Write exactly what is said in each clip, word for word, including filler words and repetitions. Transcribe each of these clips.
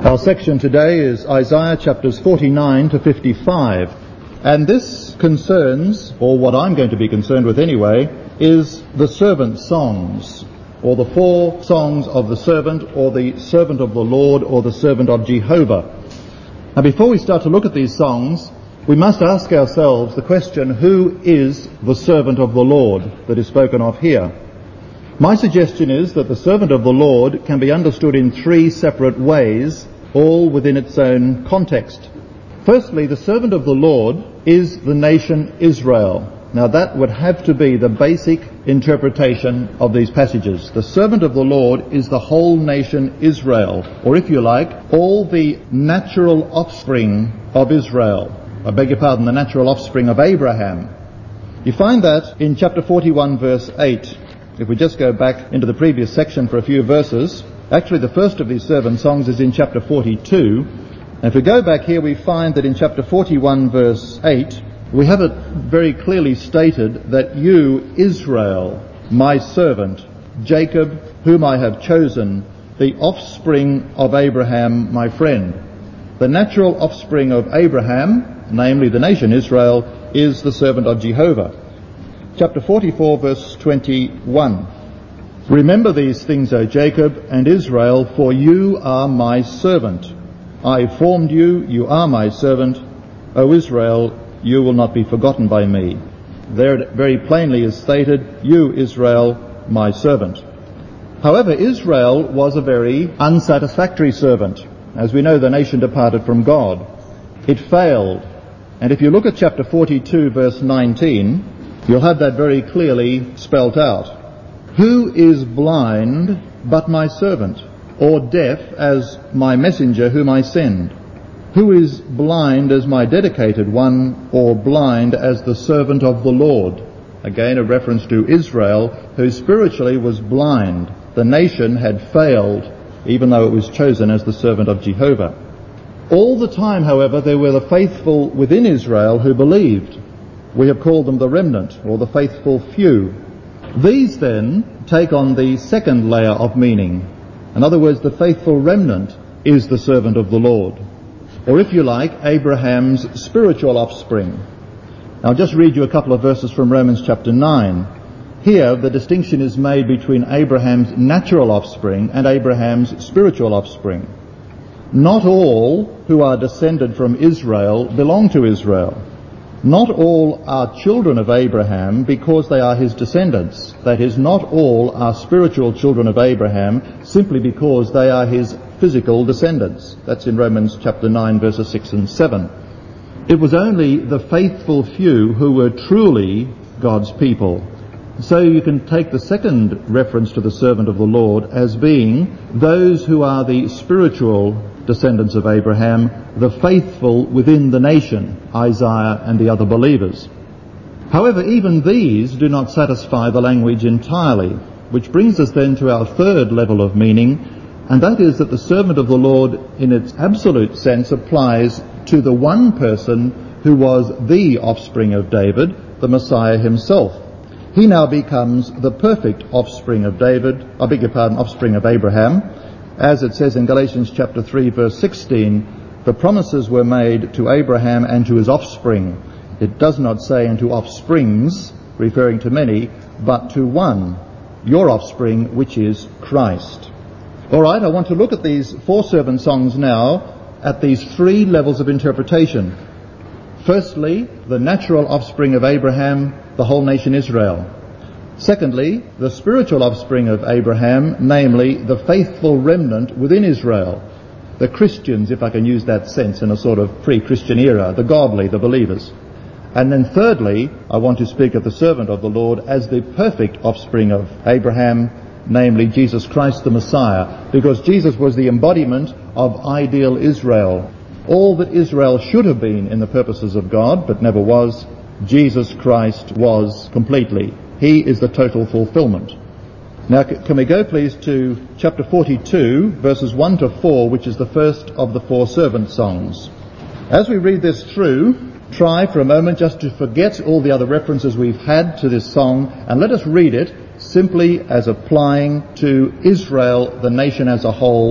Our section today is Isaiah chapters forty-nine to fifty-five, and this concerns, or what I'm going to be concerned with anyway, is the servant songs, or the four songs of the servant, or the servant of the Lord, or the servant of Jehovah. Now before we start to look at these songs, we must ask ourselves the question, who is the servant of the Lord that is spoken of here? My suggestion is that the servant of the Lord can be understood in three separate ways, all within its own context. Firstly, the servant of the Lord is the nation Israel. Now that would have to be the basic interpretation of these passages. The servant of the Lord is the whole nation Israel, or if you like, all the natural offspring of Israel. I beg your pardon, the natural offspring of Abraham. You find that in chapter forty-one verse eight. If we just go back into the previous section for a few verses, actually the first of these servant songs is in chapter forty-two. And if we go back here, we find that in chapter forty-one verse eight, we have it very clearly stated that you, Israel, my servant, Jacob, whom I have chosen, the offspring of Abraham, my friend. The natural offspring of Abraham, namely the nation Israel, is the servant of Jehovah. Chapter forty-four verse twenty-one. Remember these things, O Jacob and Israel, for you are my servant. I formed you, you are my servant. O Israel, you will not be forgotten by me. There it very plainly is stated, you, Israel, my servant. However, Israel was a very unsatisfactory servant. As we know, the nation departed from God. It failed. And if you look at chapter forty-two verse nineteen, you'll have that very clearly spelt out. Who is blind but my servant, or deaf as my messenger whom I send? Who is blind as my dedicated one, or blind as the servant of the Lord? Again, a reference to Israel, who spiritually was blind. The nation had failed, even though it was chosen as the servant of Jehovah. All the time, however, there were the faithful within Israel who believed. We have called them the remnant, or the faithful few. These then take on the second layer of meaning. In other words, the faithful remnant is the servant of the Lord, or if you like, Abraham's spiritual offspring. Now I'll just read you a couple of verses from Romans chapter nine. Here the distinction is made between Abraham's natural offspring and Abraham's spiritual offspring. Not all who are descended from Israel belong to Israel. Not all are children of Abraham because they are his descendants. That is, not all are spiritual children of Abraham simply because they are his physical descendants. That's in Romans chapter nine verses six and seven. It was only the faithful few who were truly God's people. So you can take the second reference to the servant of the Lord as being those who are the spiritual descendants of Abraham, the faithful within the nation, Isaiah and the other believers. However, even these do not satisfy the language entirely, which brings us then to our third level of meaning, and that is that the servant of the Lord in its absolute sense applies to the one person who was the offspring of David, the Messiah himself. He now becomes the perfect offspring of David, I beg your pardon, offspring of Abraham. As it says in Galatians chapter three verse sixteen, the promises were made to Abraham and to his offspring. It does not say and to offsprings, referring to many, but to one, your offspring, which is Christ. All right, I want to look at these four servant songs now at these three levels of interpretation. Firstly, the natural offspring of Abraham, the whole nation Israel. Secondly, the spiritual offspring of Abraham, namely the faithful remnant within Israel, the Christians, if I can use that sense in a sort of pre-Christian era, the godly, the believers. And then thirdly, I want to speak of the servant of the Lord as the perfect offspring of Abraham, namely Jesus Christ the Messiah, because Jesus was the embodiment of ideal Israel. All that Israel should have been in the purposes of God, but never was, Jesus Christ was completely. He is the total fulfillment. Now, can we go please to chapter forty-two, verses one to four, which is the first of the four servant songs. As we read this through, try for a moment just to forget all the other references we've had to this song, and let us read it simply as applying to Israel, the nation as a whole,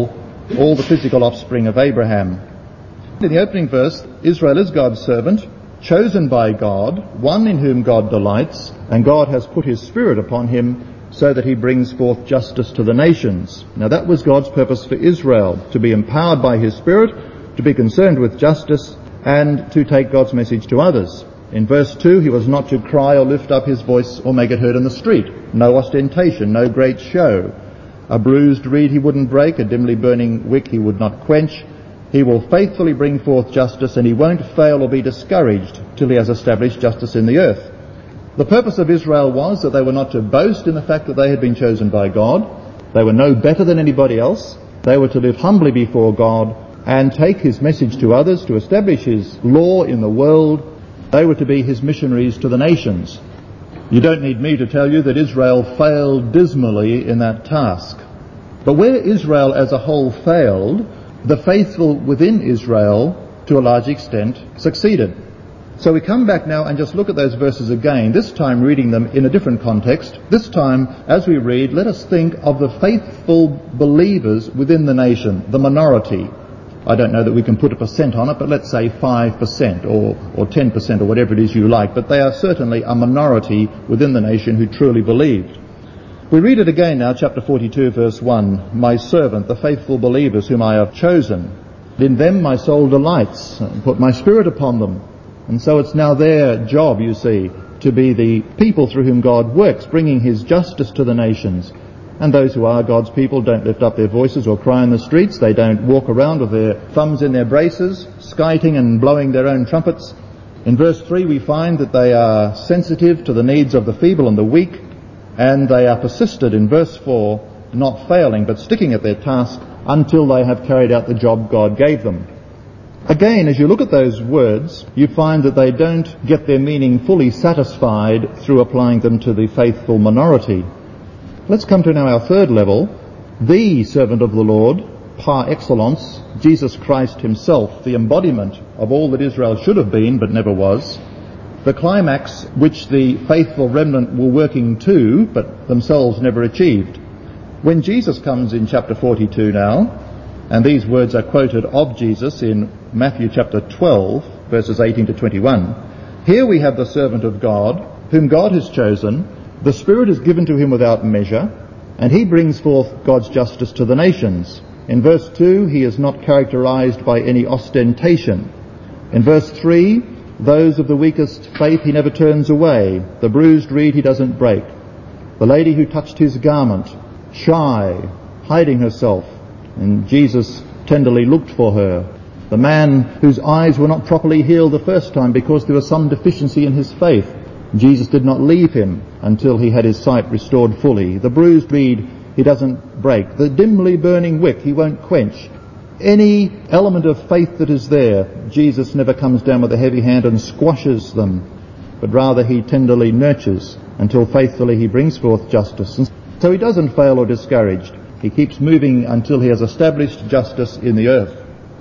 all the physical offspring of Abraham. In the opening verse, Israel is God's servant, chosen by God, one in whom God delights, and God has put his Spirit upon him so that he brings forth justice to the nations. Now that was God's purpose for Israel, to be empowered by his Spirit, to be concerned with justice, and to take God's message to others. In verse two, he was not to cry or lift up his voice or make it heard in the street. No ostentation, no great show. A bruised reed he wouldn't break, a dimly burning wick he would not quench. He will faithfully bring forth justice, and he won't fail or be discouraged till he has established justice in the earth. The purpose of Israel was that they were not to boast in the fact that they had been chosen by God. They were no better than anybody else. They were to live humbly before God and take his message to others, to establish his law in the world. They were to be his missionaries to the nations. You don't need me to tell you that Israel failed dismally in that task. But where Israel as a whole failed, the faithful within Israel, to a large extent, succeeded. So we come back now and just look at those verses again, this time reading them in a different context. This time, as we read, let us think of the faithful believers within the nation, the minority. I don't know that we can put a percent on it, but let's say five percent or, or ten percent or whatever it is you like. But they are certainly a minority within the nation who truly believed. We read it again now, chapter forty-two, verse one. My servant, the faithful believers whom I have chosen. In them my soul delights, and put my Spirit upon them. And so it's now their job, you see, to be the people through whom God works, bringing his justice to the nations. And those who are God's people don't lift up their voices or cry in the streets. They don't walk around with their thumbs in their braces, skiting and blowing their own trumpets. In verse three we find that they are sensitive to the needs of the feeble and the weak, and they are persisted in verse four, not failing but sticking at their task until they have carried out the job God gave them. Again, as you look at those words, you find that they don't get their meaning fully satisfied through applying them to the faithful minority. Let's come to now our third level, the servant of the Lord, par excellence, Jesus Christ himself, the embodiment of all that Israel should have been but never was, the climax which the faithful remnant were working to but themselves never achieved. When Jesus comes in chapter forty-two now, and these words are quoted of Jesus in Matthew chapter twelve, verses eighteen to twenty-one. Here we have the servant of God, whom God has chosen. The Spirit is given to him without measure, and he brings forth God's justice to the nations. In verse two, he is not characterized by any ostentation. In verse three, those of the weakest faith he never turns away. The bruised reed he doesn't break. The lady who touched his garment, shy, hiding herself, and Jesus tenderly looked for her. The man whose eyes were not properly healed the first time because there was some deficiency in his faith, Jesus did not leave him until he had his sight restored fully. The bruised reed he doesn't break. The dimly burning wick he won't quench. Any element of faith that is there, Jesus never comes down with a heavy hand and squashes them, but rather he tenderly nurtures until faithfully he brings forth justice. And so he doesn't fail or discouraged. He keeps moving until he has established justice in the earth.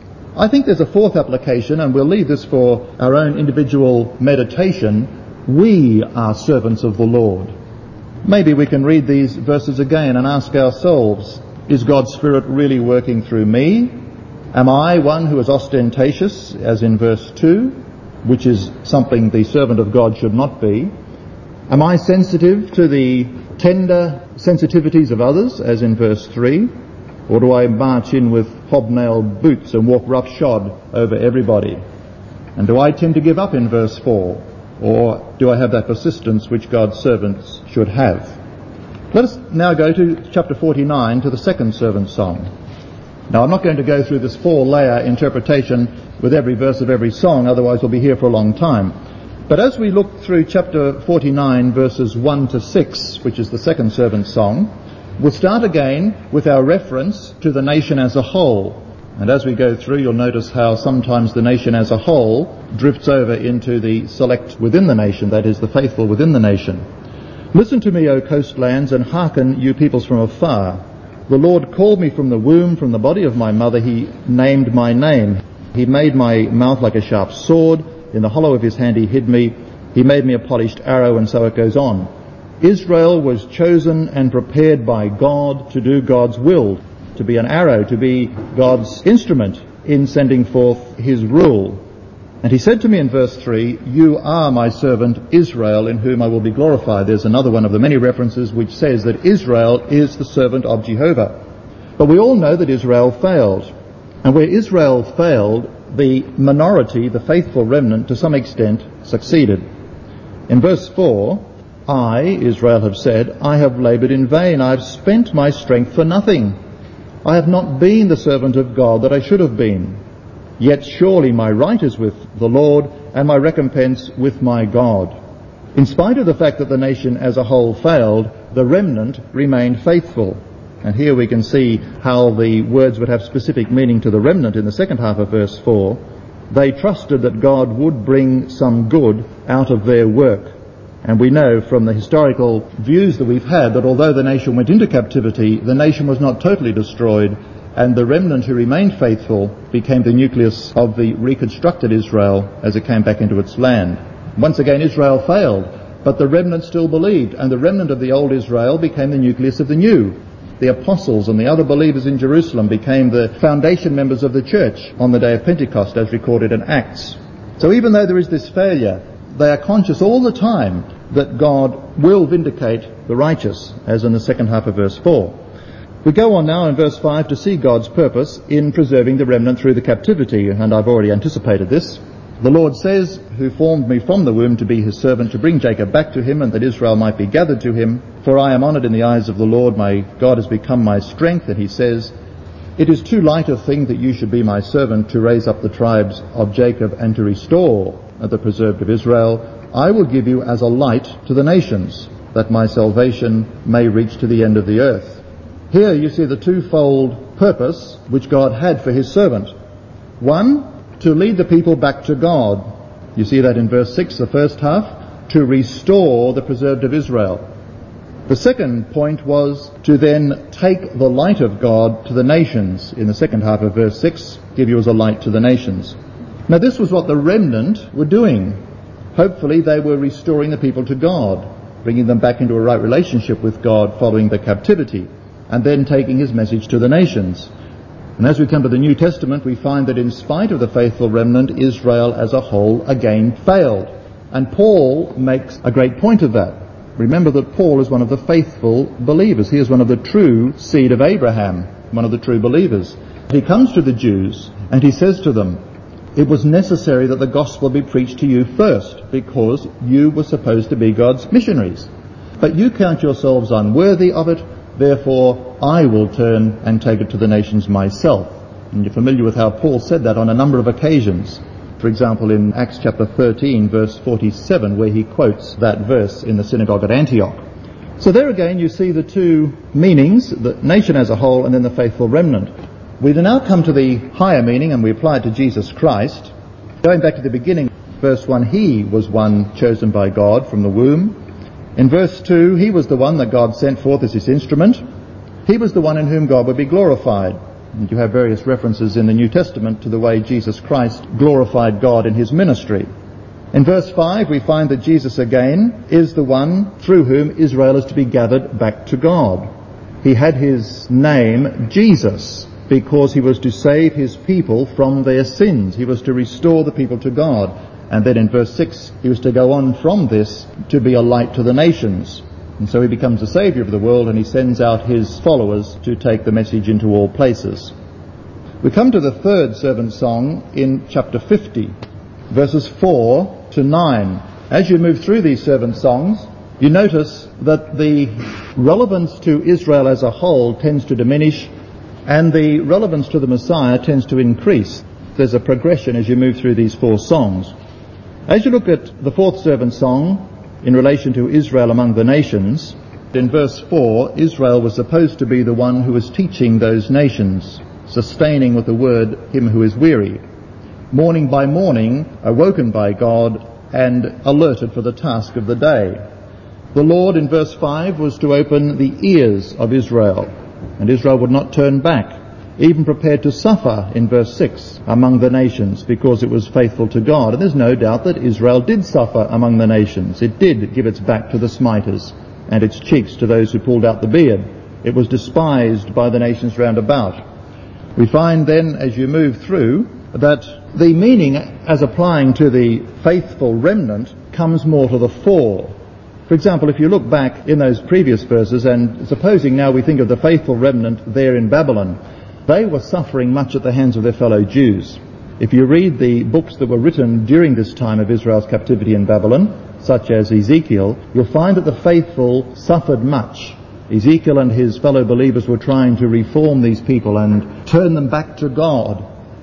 I think there's a fourth application, and we'll leave this for our own individual meditation. We are servants of the Lord. Maybe we can read these verses again and ask ourselves, is God's Spirit really working through me? Am I one who is ostentatious, as in verse two, which is something the servant of God should not be? Am I sensitive to the tender sensitivities of others, as in verse three? Or do I march in with hobnailed boots and walk roughshod over everybody? And do I tend to give up in verse four? Or do I have that persistence which God's servants should have? Let us now go to chapter forty-nine, to the second servant song. Now, I'm not going to go through this four-layer interpretation with every verse of every song, otherwise we'll be here for a long time. But as we look through chapter forty-nine, verses one to six, which is the second servant song, we'll start again with our reference to the nation as a whole. And as we go through, you'll notice how sometimes the nation as a whole drifts over into the select within the nation, that is, the faithful within the nation. Listen to me, O coastlands, and hearken, you peoples from afar. The Lord called me from the womb, from the body of my mother. He named my name. He made my mouth like a sharp sword. In the hollow of his hand he hid me. He made me a polished arrow, and so it goes on. Israel was chosen and prepared by God to do God's will, to be an arrow, to be God's instrument in sending forth his rule. And he said to me in verse three, "You are my servant Israel, in whom I will be glorified." There's another one of the many references which says that Israel is the servant of Jehovah. But we all know that Israel failed. And where Israel failed, the minority, the faithful remnant, to some extent succeeded. In verse four, "I, Israel, have said, I have laboured in vain. I have spent my strength for nothing. I have not been the servant of God that I should have been. Yet surely my right is with the Lord, and my recompense with my God." In spite of the fact that the nation as a whole failed, the remnant remained faithful. And here we can see how the words would have specific meaning to the remnant in the second half of verse four. They trusted that God would bring some good out of their work. And we know from the historical views that we've had that although the nation went into captivity, the nation was not totally destroyed, and the remnant who remained faithful became the nucleus of the reconstructed Israel as it came back into its land. Once again, Israel failed, but the remnant still believed, and the remnant of the old Israel became the nucleus of the new. The apostles and the other believers in Jerusalem became the foundation members of the church on the day of Pentecost, as recorded in Acts. So even though there is this failure, they are conscious all the time that God will vindicate the righteous, as in the second half of verse four. We go on now in verse five to see God's purpose in preserving the remnant through the captivity, and I've already anticipated this. The Lord says, "Who formed me from the womb to be his servant, to bring Jacob back to him, and that Israel might be gathered to him. For I am honoured in the eyes of the Lord, my God has become my strength." And he says, "It is too light a thing that you should be my servant, to raise up the tribes of Jacob and to restore the preserved of Israel. I will give you as a light to the nations, that my salvation may reach to the end of the earth." Here you see the twofold purpose which God had for his servant. One, to lead the people back to God. You see that in verse six, the first half, to restore the preserved of Israel. The second point was to then take the light of God to the nations. In the second half of verse six, give you as a light to the nations. Now this was what the remnant were doing. Hopefully they were restoring the people to God, bringing them back into a right relationship with God following the captivity, and then taking his message to the nations. And as we come to the New Testament, we find that in spite of the faithful remnant, Israel as a whole again failed. And Paul makes a great point of that. Remember that Paul is one of the faithful believers. He is one of the true seed of Abraham, one of the true believers. He comes to the Jews and he says to them, "It was necessary that the gospel be preached to you first, because you were supposed to be God's missionaries. But you count yourselves unworthy of it. Therefore, I will turn and take it to the nations myself." And you're familiar with how Paul said that on a number of occasions. For example, in Acts chapter thirteen, verse forty-seven, where he quotes that verse in the synagogue at Antioch. So there again you see the two meanings, the nation as a whole and then the faithful remnant. We now come to the higher meaning, and we apply it to Jesus Christ. Going back to the beginning, verse one, he was one chosen by God from the womb. In verse two, he was the one that God sent forth as his instrument. He was the one in whom God would be glorified. And you have various references in the New Testament to the way Jesus Christ glorified God in his ministry. In verse five, we find that Jesus again is the one through whom Israel is to be gathered back to God. He had his name Jesus because he was to save his people from their sins. He was to restore the people to God. And then in verse six, he was to go on from this to be a light to the nations. And so he becomes the Saviour of the world, and he sends out his followers to take the message into all places. We come to the third servant song in chapter fifty, verses four to nine. As you move through these servant songs, you notice that the relevance to Israel as a whole tends to diminish, and the relevance to the Messiah tends to increase. There's a progression as you move through these four songs. As you look at the fourth servant song in relation to Israel among the nations, in verse four, Israel was supposed to be the one who was teaching those nations, sustaining with the word him who is weary, morning by morning, awoken by God and alerted for the task of the day. The Lord, in verse five, was to open the ears of Israel, and Israel would not turn back, even prepared to suffer, in verse six, among the nations, because it was faithful to God. And there's no doubt that Israel did suffer among the nations. It did give its back to the smiters and its cheeks to those who pulled out the beard. It was despised by the nations round about. We find then, as you move through, that the meaning as applying to the faithful remnant comes more to the fore. For example, if you look back in those previous verses, and supposing now we think of the faithful remnant there in Babylon, they were suffering much at the hands of their fellow Jews. If you read the books that were written during this time of Israel's captivity in Babylon, such as Ezekiel, you'll find that the faithful suffered much. Ezekiel and his fellow believers were trying to reform these people and turn them back to God,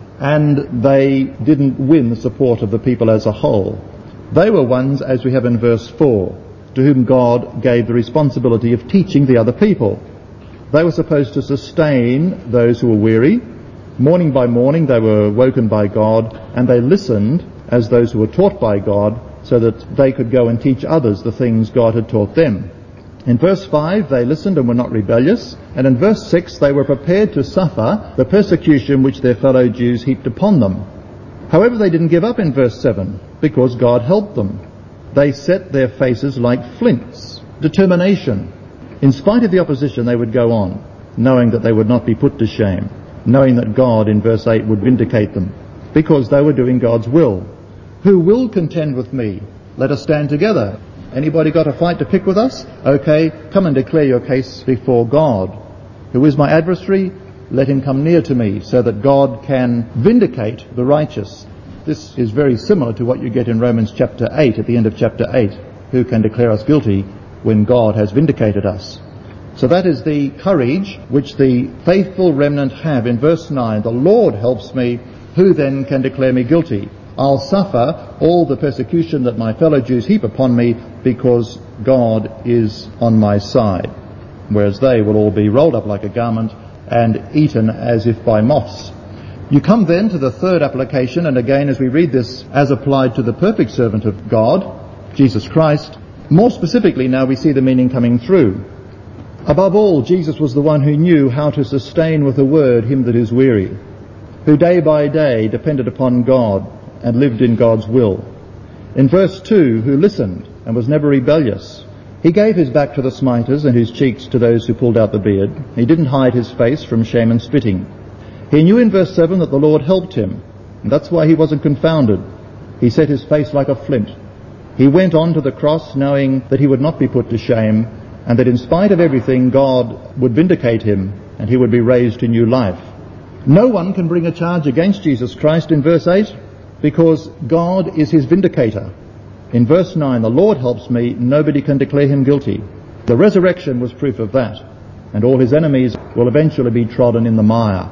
and they didn't win the support of the people as a whole. They were ones, as we have in verse four, to whom God gave the responsibility of teaching the other people. They were supposed to sustain those who were weary. Morning by morning they were woken by God, and they listened as those who were taught by God, so that they could go and teach others the things God had taught them. In verse five, they listened and were not rebellious, and in verse six, they were prepared to suffer the persecution which their fellow Jews heaped upon them. However, they didn't give up in verse seven, because God helped them. They set their faces like flints. Determination. In spite of the opposition, they would go on, knowing that they would not be put to shame, knowing that God, in verse eight, would vindicate them, because they were doing God's will. Who will contend with me? Let us stand together. Anybody got a fight to pick with us? Okay, come and declare your case before God. Who is my adversary? Let him come near to me, so that God can vindicate the righteous. This is very similar to what you get in Romans chapter eight, at the end of chapter eight. Who can declare us guilty when God has vindicated us? So that is the courage which the faithful remnant have. In verse nine, the Lord helps me. Who then can declare me guilty? I'll suffer all the persecution that my fellow Jews heap upon me, because God is on my side. Whereas they will all be rolled up like a garment and eaten as if by moths. You come then to the third application, and again as we read this as applied to the perfect servant of God, Jesus Christ, more specifically now we see the meaning coming through. Above all, Jesus was the one who knew how to sustain with a word him that is weary, who day by day depended upon God and lived in God's will. In verse two, who listened and was never rebellious. He gave his back to the smiters and his cheeks to those who pulled out the beard. He didn't hide his face from shame and spitting. He knew in verse seven that the Lord helped him, and that's why he wasn't confounded. He set his face like a flint. He went on to the cross knowing that he would not be put to shame, and that in spite of everything God would vindicate him and he would be raised to new life. No one can bring a charge against Jesus Christ in verse eight, because God is his vindicator. In verse nine, the Lord helps me, nobody can declare him guilty. The resurrection was proof of that, and all his enemies will eventually be trodden in the mire.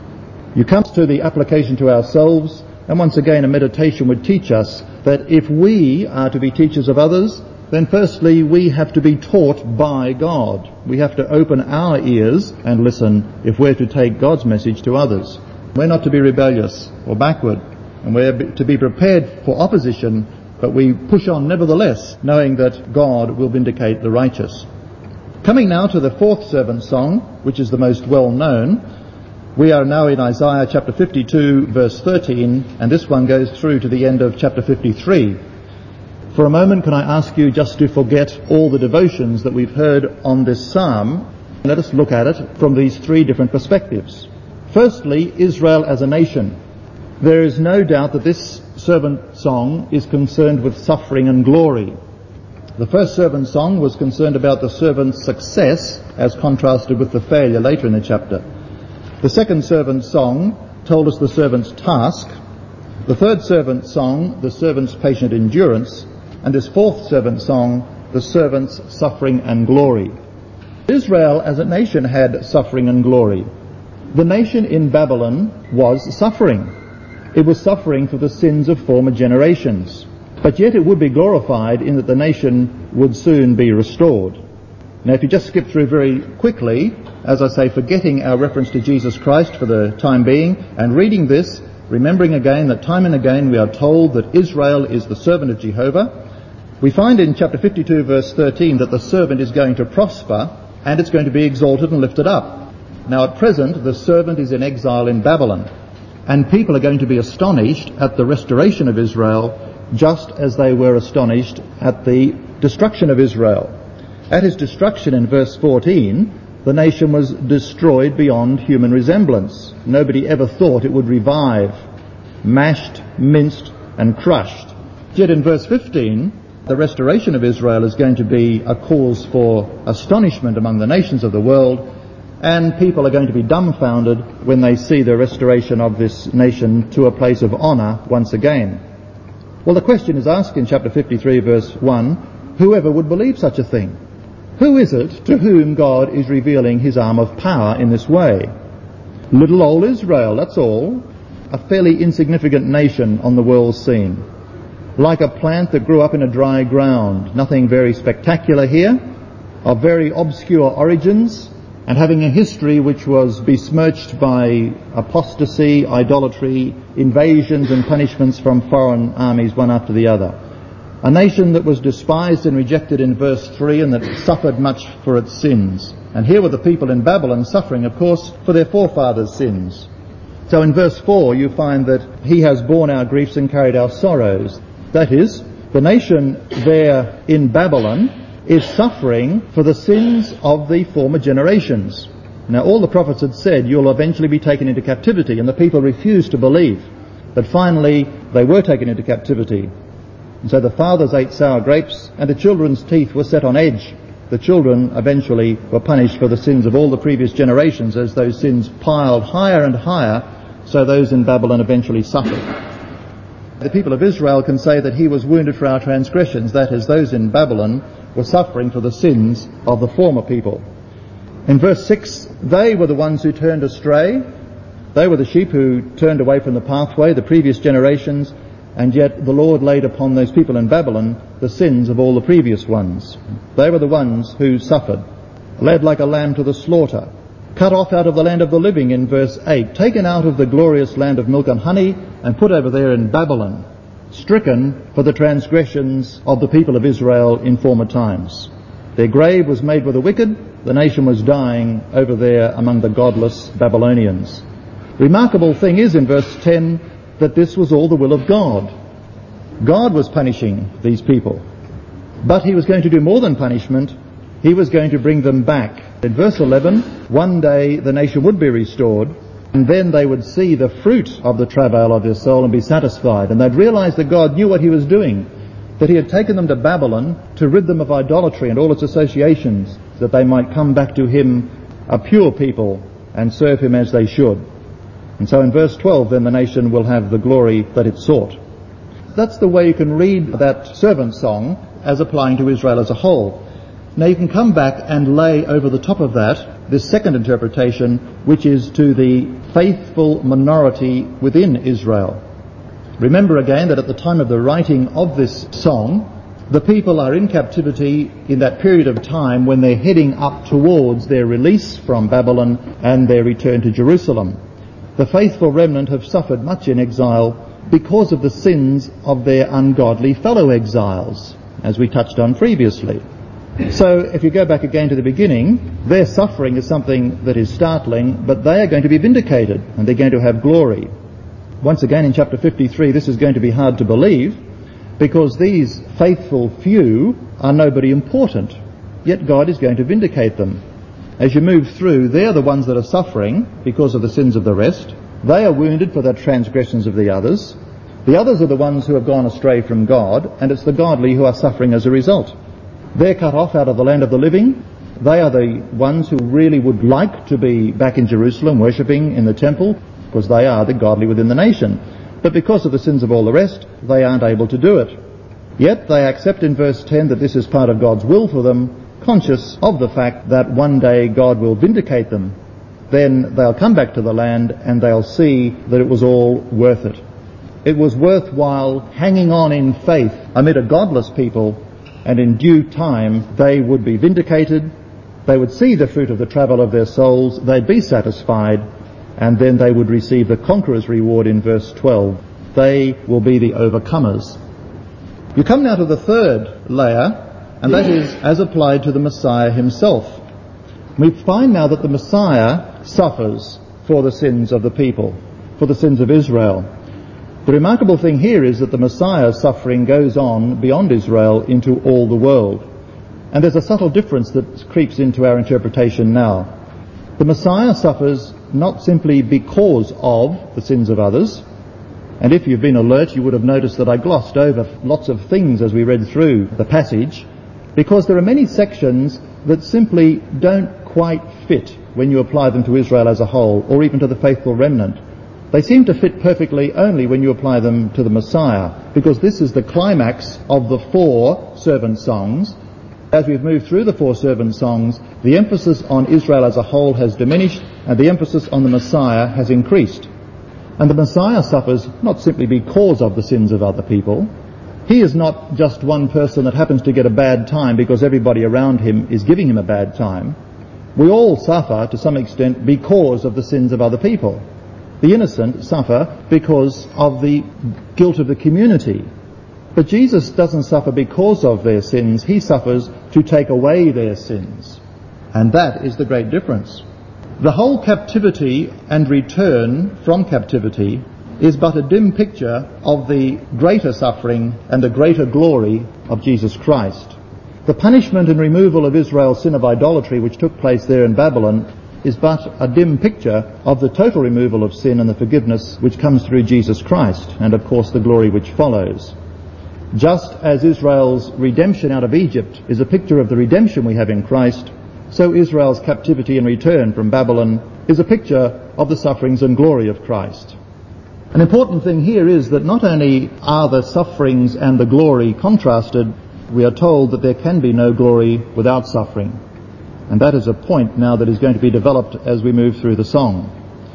You come to the application to ourselves, and once again a meditation would teach us that if we are to be teachers of others, then firstly we have to be taught by God. We have to open our ears and listen if we're to take God's message to others. We're not to be rebellious or backward, and we're to be prepared for opposition, but we push on nevertheless, knowing that God will vindicate the righteous. Coming now to the fourth servant song, which is the most well known, we are now in Isaiah chapter fifty-two verse thirteen, and this one goes through to the end of chapter fifty-three. For a moment, can I ask you just to forget all the devotions that we've heard on this psalm? Let us look at it from these three different perspectives. Firstly, Israel as a nation. There is no doubt that this servant song is concerned with suffering and glory. The first servant song was concerned about the servant's success as contrasted with the failure later in the chapter. The second servant song told us the servant's task. The third servant song, the servant's patient endurance. And this fourth servant song, the servant's suffering and glory. Israel as a nation had suffering and glory. The nation in Babylon was suffering. It was suffering for the sins of former generations. But yet it would be glorified in that the nation would soon be restored. Now if you just skip through very quickly, as I say, forgetting our reference to Jesus Christ for the time being, and reading this, remembering again that time and again we are told that Israel is the servant of Jehovah, we find in chapter fifty-two verse thirteen that the servant is going to prosper and it's going to be exalted and lifted up. Now at present the servant is in exile in Babylon, and people are going to be astonished at the restoration of Israel just as they were astonished at the destruction of Israel. At his destruction in verse fourteen, the nation was destroyed beyond human resemblance. Nobody ever thought it would revive, mashed, minced, and crushed. Yet in verse fifteen, the restoration of Israel is going to be a cause for astonishment among the nations of the world, and people are going to be dumbfounded when they see the restoration of this nation to a place of honour once again. Well, the question is asked in chapter fifty-three, verse one, whoever would believe such a thing? Who is it to whom God is revealing his arm of power in this way? Little old Israel, that's all. A fairly insignificant nation on the world scene. Like a plant that grew up in a dry ground. Nothing very spectacular here. Of very obscure origins, and having a history which was besmirched by apostasy, idolatry, invasions and punishments from foreign armies one after the other. A nation that was despised and rejected in verse three and that suffered much for its sins. And here were the people in Babylon suffering, of course, for their forefathers' sins. So in verse four you find that he has borne our griefs and carried our sorrows. That is, the nation there in Babylon is suffering for the sins of the former generations. Now all the prophets had said, you'll eventually be taken into captivity, and the people refused to believe. But finally they were taken into captivity. And so the fathers ate sour grapes, and the children's teeth were set on edge. The children eventually were punished for the sins of all the previous generations as those sins piled higher and higher, so those in Babylon eventually suffered. The people of Israel can say that he was wounded for our transgressions, that is, those in Babylon were suffering for the sins of the former people. In verse six, they were the ones who turned astray. They were the sheep who turned away from the pathway, the previous generations, and yet the Lord laid upon those people in Babylon the sins of all the previous ones. They were the ones who suffered, led like a lamb to the slaughter, cut off out of the land of the living in verse eight, taken out of the glorious land of milk and honey and put over there in Babylon, stricken for the transgressions of the people of Israel in former times. Their grave was made with the wicked, the nation was dying over there among the godless Babylonians. Remarkable thing is in verse ten that this was all the will of God. God was punishing these people, but he was going to do more than punishment. He was going to bring them back. In verse eleven, one day the nation would be restored, and then they would see the fruit of the travail of their soul and be satisfied. And they'd realize that God knew what he was doing, that he had taken them to Babylon to rid them of idolatry and all its associations, that they might come back to him a pure people and serve him as they should. And so in verse twelve, then the nation will have the glory that it sought. That's the way you can read that servant song as applying to Israel as a whole. Now you can come back and lay over the top of that this second interpretation, which is to the faithful minority within Israel. Remember again that at the time of the writing of this song, the people are in captivity in that period of time when they're heading up towards their release from Babylon and their return to Jerusalem. The faithful remnant have suffered much in exile because of the sins of their ungodly fellow exiles, as we touched on previously. So if you go back again to the beginning, their suffering is something that is startling, but they are going to be vindicated and they're going to have glory. Once again in chapter fifty-three, this is going to be hard to believe because these faithful few are nobody important, yet God is going to vindicate them. As you move through, they're the ones that are suffering because of the sins of the rest. They are wounded for the transgressions of the others. The others are the ones who have gone astray from God, and it's the godly who are suffering as a result. They're cut off out of the land of the living. They are the ones who really would like to be back in Jerusalem worshipping in the temple, because they are the godly within the nation. But because of the sins of all the rest, they aren't able to do it. Yet they accept in verse ten that this is part of God's will for them, conscious of the fact that one day God will vindicate them. Then they'll come back to the land and they'll see that it was all worth it. It was worthwhile hanging on in faith amid a godless people, and in due time they would be vindicated, they would see the fruit of the travel of their souls, they'd be satisfied, and then they would receive the conqueror's reward in verse twelve. They will be the overcomers. You come now to the third layer, and that is as applied to the Messiah himself. We find now that the Messiah suffers for the sins of the people, for the sins of Israel. The remarkable thing here is that the Messiah's suffering goes on beyond Israel into all the world. And there's a subtle difference that creeps into our interpretation now. The Messiah suffers not simply because of the sins of others, and if you've been alert, you would have noticed that I glossed over lots of things as we read through the passage, because there are many sections that simply don't quite fit when you apply them to Israel as a whole, or even to the faithful remnant. They seem to fit perfectly only when you apply them to the Messiah, because this is the climax of the four servant songs. As we've moved through the four servant songs, the emphasis on Israel as a whole has diminished, and the emphasis on the Messiah has increased. And the Messiah suffers not simply because of the sins of other people. He is not just one person that happens to get a bad time because everybody around him is giving him a bad time. We all suffer to some extent because of the sins of other people. The innocent suffer because of the guilt of the community. But Jesus doesn't suffer because of their sins. He suffers to take away their sins. And that is the great difference. The whole captivity and return from captivity is but a dim picture of the greater suffering and the greater glory of Jesus Christ. The punishment and removal of Israel's sin of idolatry, which took place there in Babylon, is but a dim picture of the total removal of sin and the forgiveness which comes through Jesus Christ, and of course the glory which follows. Just as Israel's redemption out of Egypt is a picture of the redemption we have in Christ, so Israel's captivity and return from Babylon is a picture of the sufferings and glory of Christ. An important thing here is that not only are the sufferings and the glory contrasted, we are told that there can be no glory without suffering. And that is a point now that is going to be developed as we move through the song.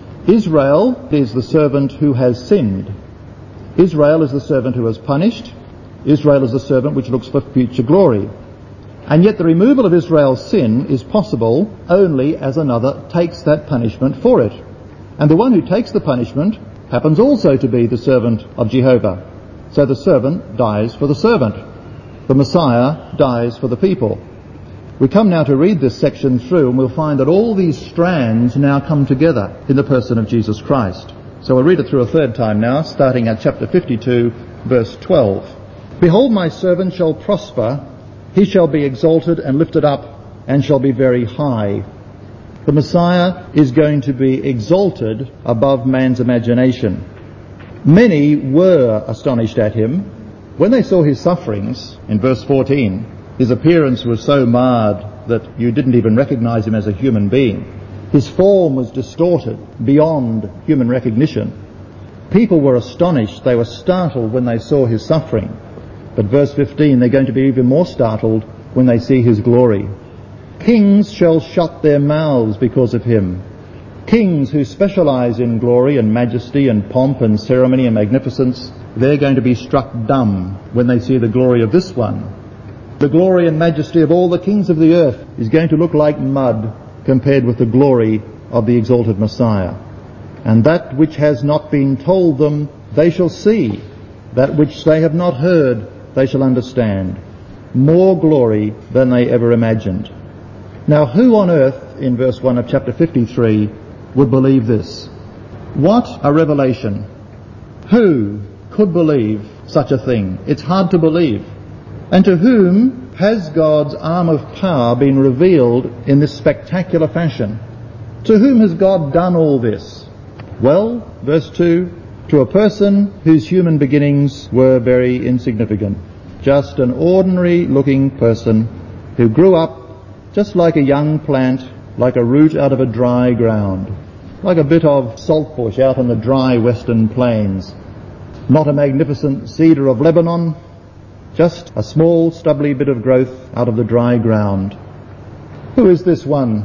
Israel is the servant who has sinned. Israel is the servant who has punished. Israel is the servant which looks for future glory. And yet the removal of Israel's sin is possible only as another takes that punishment for it. And the one who takes the punishment happens also to be the servant of Jehovah. So the servant dies for the servant. The Messiah dies for the people. We come now to read this section through, and we'll find that all these strands now come together in the person of Jesus Christ. So we'll read it through a third time now, starting at chapter fifty-two, verse twelve. Behold, my servant shall prosper. He shall be exalted and lifted up, and shall be very high. The Messiah is going to be exalted above man's imagination. Many were astonished at him when they saw his sufferings. In verse fourteen, his appearance was so marred that you didn't even recognize him as a human being. His form was distorted beyond human recognition. People were astonished. They were startled when they saw his suffering. But verse fifteen, they're going to be even more startled when they see his glory. Kings shall shut their mouths because of him. Kings who specialize in glory and majesty and pomp and ceremony and magnificence, they're going to be struck dumb when they see the glory of this one. The glory and majesty of all the kings of the earth is going to look like mud compared with the glory of the exalted Messiah. And that which has not been told them, they shall see. That which they have not heard, they shall understand. More glory than they ever imagined. Now, who on earth, in verse one of chapter fifty-three, would believe this? What a revelation. Who could believe such a thing? It's hard to believe. And to whom has God's arm of power been revealed in this spectacular fashion? To whom has God done all this? Well, verse two, to a person whose human beginnings were very insignificant. Just an ordinary looking person who grew up just like a young plant, like a root out of a dry ground, like a bit of saltbush out on the dry western plains. Not a magnificent cedar of Lebanon, just a small stubbly bit of growth out of the dry ground. Who is this one?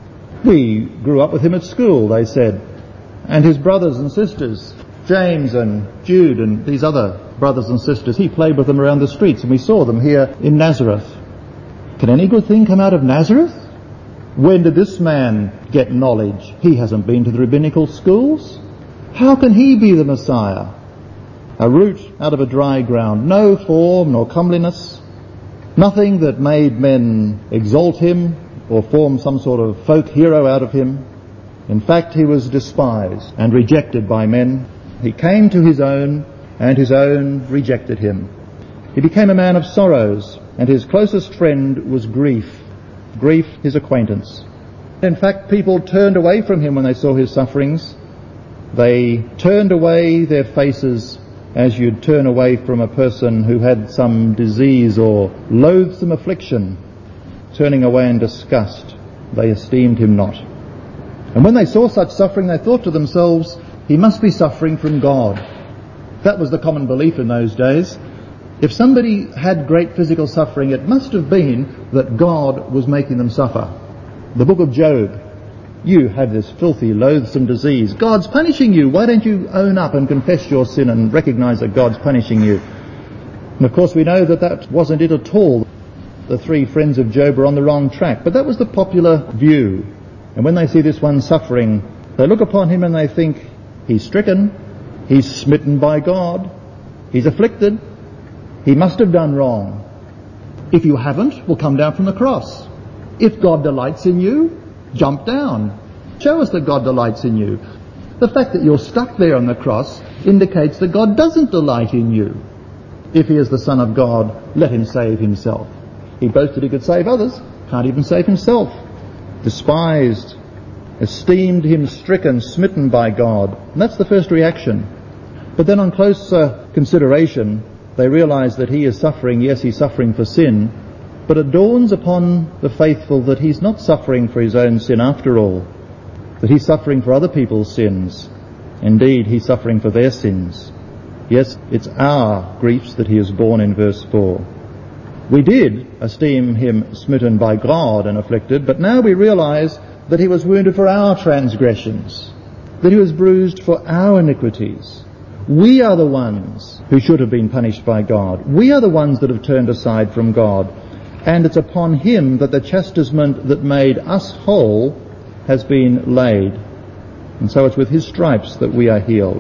We grew up with him at school, they said. And his brothers and sisters, James and Jude and these other brothers and sisters, he played with them around the streets, and we saw them here in Nazareth. Can any good thing come out of Nazareth? When did this man get knowledge? He hasn't been to the rabbinical schools. How can he be the Messiah? A root out of a dry ground, no form nor comeliness, nothing that made men exalt him or form some sort of folk hero out of him. In fact, he was despised and rejected by men. He came to his own, and his own rejected him. He became a man of sorrows, and his closest friend was grief. Grief, his acquaintance. In fact, people turned away from him when they saw his sufferings. They turned away their faces as you'd turn away from a person who had some disease or loathsome affliction. Turning away in disgust, they esteemed him not. And when they saw such suffering, they thought to themselves, he must be suffering from God. That was the common belief in those days. If somebody had great physical suffering, it must have been that God was making them suffer. The book of Job, you have this filthy, loathsome disease. God's punishing you. Why don't you own up and confess your sin and recognize that God's punishing you? And of course we know that that wasn't it at all. The three friends of Job were on the wrong track, but that was the popular view. And when they see this one suffering, they look upon him and they think, he's stricken, he's smitten by God, he's afflicted, he must have done wrong. If you haven't, we'll come down from the cross. If God delights in you, jump down. Show us that God delights in you. The fact that you're stuck there on the cross indicates that God doesn't delight in you. If he is the Son of God, let him save himself. He boasted he could save others, can't even save himself. Despised, esteemed him stricken, smitten by God. And that's the first reaction. But then on closer consideration, they realize that he is suffering. Yes, he's suffering for sin, but it dawns upon the faithful that he's not suffering for his own sin after all, that he's suffering for other people's sins. Indeed, he's suffering for their sins. Yes, it's our griefs that he has borne in verse four. We did esteem him smitten by God and afflicted, but now we realize that he was wounded for our transgressions, that he was bruised for our iniquities. We are the ones who should have been punished by God. We are the ones that have turned aside from God. And it's upon him that the chastisement that made us whole has been laid. And so it's with his stripes that we are healed.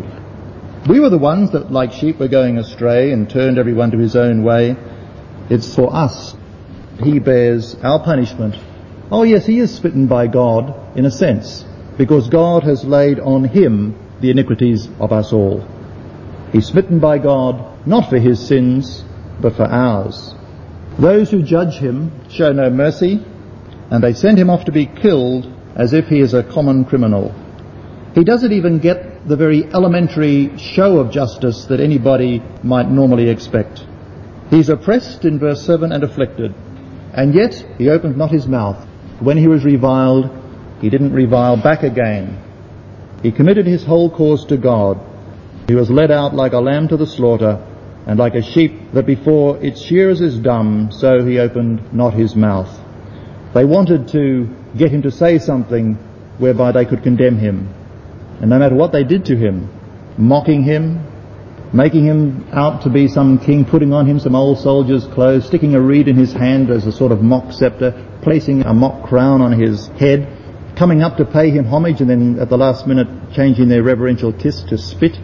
We were the ones that, like sheep, were going astray and turned everyone to his own way. It's for us. He bears our punishment. Oh yes, he is smitten by God, in a sense, because God has laid on him the iniquities of us all. He's smitten by God, not for his sins, but for ours. Those who judge him show no mercy, and they send him off to be killed as if he is a common criminal. He doesn't even get the very elementary show of justice that anybody might normally expect. He's oppressed in verse seven and afflicted, and yet he opened not his mouth. When he was reviled, he didn't revile back again. He committed his whole cause to God. He was led out like a lamb to the slaughter, and like a sheep that before its shearers is dumb, so he opened not his mouth. They wanted to get him to say something whereby they could condemn him. And no matter what they did to him, mocking him, making him out to be some king, putting on him some old soldier's clothes, sticking a reed in his hand as a sort of mock scepter, placing a mock crown on his head, coming up to pay him homage and then at the last minute changing their reverential kiss to spit,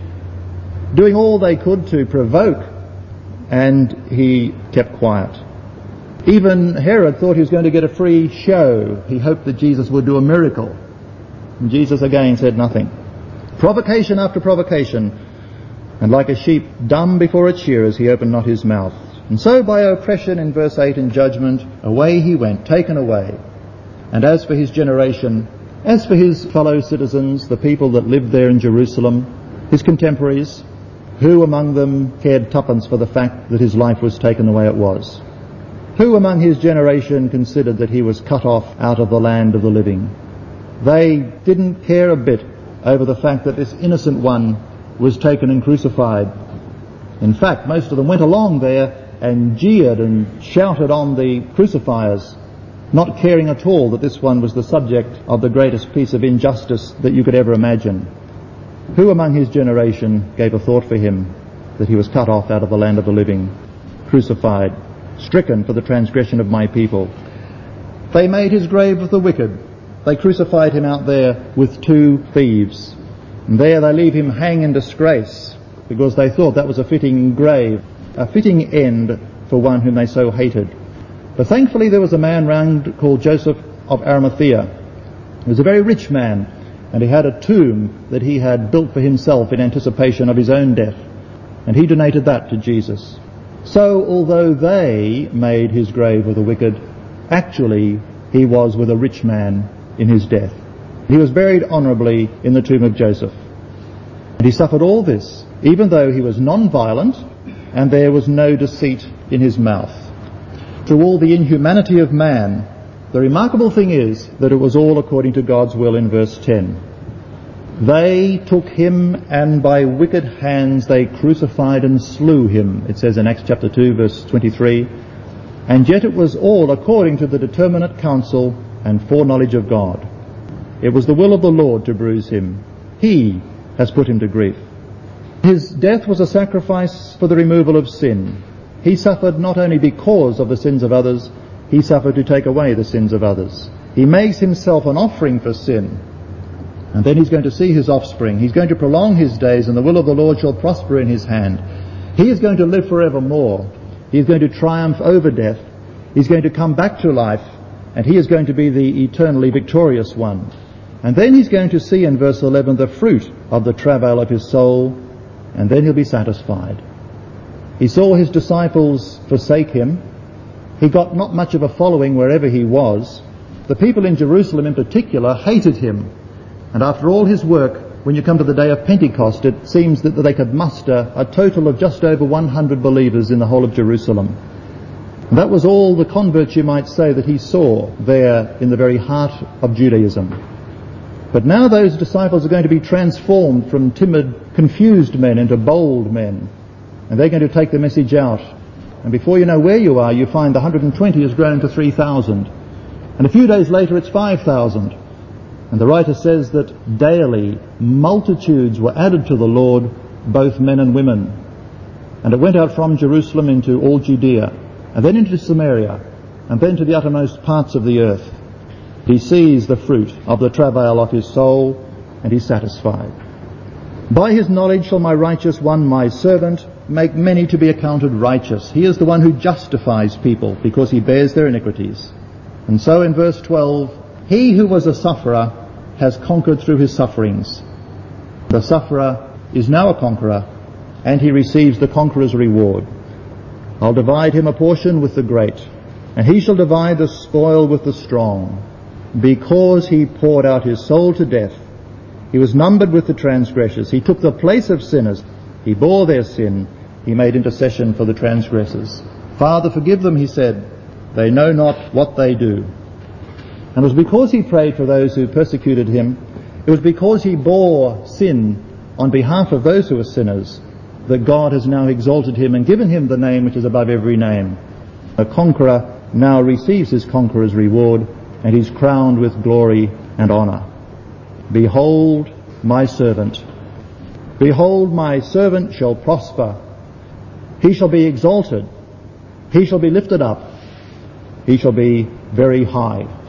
doing all they could to provoke, and he kept quiet. Even Herod thought he was going to get a free show. He hoped that Jesus would do a miracle. And Jesus again said nothing. Provocation after provocation. And like a sheep dumb before its shearers, he opened not his mouth. And so by oppression in verse eight and judgment, away he went, taken away. And as for his generation, as for his fellow citizens, the people that lived there in Jerusalem, his contemporaries, who among them cared twopence for the fact that his life was taken the way it was? Who among his generation considered that he was cut off out of the land of the living? They didn't care a bit over the fact that this innocent one was taken and crucified. In fact, most of them went along there and jeered and shouted on the crucifiers, not caring at all that this one was the subject of the greatest piece of injustice that you could ever imagine. Who among his generation gave a thought for him that he was cut off out of the land of the living, crucified, stricken for the transgression of my people? They made his grave of the wicked. They crucified him out there with two thieves. And there they leave him hang in disgrace because they thought that was a fitting grave, a fitting end for one whom they so hated. But thankfully there was a man round called Joseph of Arimathea. He was a very rich man, and he had a tomb that he had built for himself in anticipation of his own death. And he donated that to Jesus. So, although they made his grave with the wicked, actually he was with a rich man in his death. He was buried honourably in the tomb of Joseph. And he suffered all this, even though he was non-violent and there was no deceit in his mouth. Through all the inhumanity of man, the remarkable thing is that it was all according to God's will in verse ten. They took him, and by wicked hands they crucified and slew him, it says in Acts chapter two, verse twenty-three. And yet it was all according to the determinate counsel and foreknowledge of God. It was the will of the Lord to bruise him. He has put him to grief. His death was a sacrifice for the removal of sin. He suffered not only because of the sins of others, he suffered to take away the sins of others. He makes himself an offering for sin. And then he's going to see his offspring. He's going to prolong his days, and the will of the Lord shall prosper in his hand. He is going to live forevermore. He is going to triumph over death. He's going to come back to life, and he is going to be the eternally victorious one. And then he's going to see in verse eleven the fruit of the travail of his soul, and then he'll be satisfied. He saw his disciples forsake him. He got not much of a following wherever he was. The people in Jerusalem in particular hated him. And after all his work, when you come to the day of Pentecost, it seems that they could muster a total of just over one hundred believers in the whole of Jerusalem. And that was all the converts, you might say, that he saw there in the very heart of Judaism. But now those disciples are going to be transformed from timid, confused men into bold men. And they're going to take the message out. And before you know where you are, you find the one hundred twenty has grown to three thousand. And a few days later it's five thousand. And the writer says that daily multitudes were added to the Lord, both men and women. And it went out from Jerusalem into all Judea, and then into Samaria, and then to the uttermost parts of the earth. He sees the fruit of the travail of his soul, and he's satisfied. By his knowledge shall my righteous one, my servant, make many to be accounted righteous. He is the one who justifies people, because he bears their iniquities. And so in verse twelve, he who was a sufferer has conquered through his sufferings. The sufferer is now a conqueror, and he receives the conqueror's reward. I'll divide him a portion with the great, and he shall divide the spoil with the strong. Because he poured out his soul to death, he was numbered with the transgressors. He took the place of sinners. He bore their sin. He made intercession for the transgressors. Father, forgive them, he said. They know not what they do. And it was because he prayed for those who persecuted him, it was because he bore sin on behalf of those who were sinners, that God has now exalted him and given him the name which is above every name. A conqueror now receives his conqueror's reward, and he's crowned with glory and honour. Behold my servant. Behold my servant shall prosper. He shall be exalted. He shall be lifted up. He shall be very high.